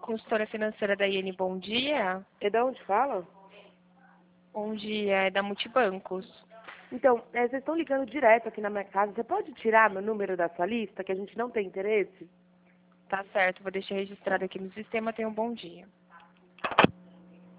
consultora financeira da IN, bom dia. E de onde fala? Bom dia, é da Multibancos. Então, vocês estão ligando direto aqui na minha casa. Você pode tirar meu número da sua lista, que a gente não tem interesse? Tá certo, vou deixar registrado aqui no sistema. Tenha um bom dia.